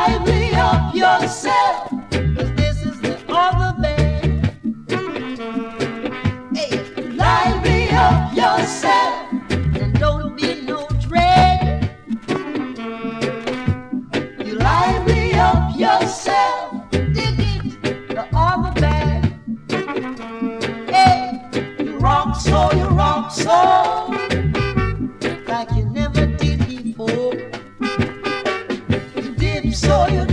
lively up yourself, 'cause this is the other band. Hey, lively up yourself and don't be no dread. You lively up yourself, dig it, the other band. Hey, you rock so, like you never did before. You dip so you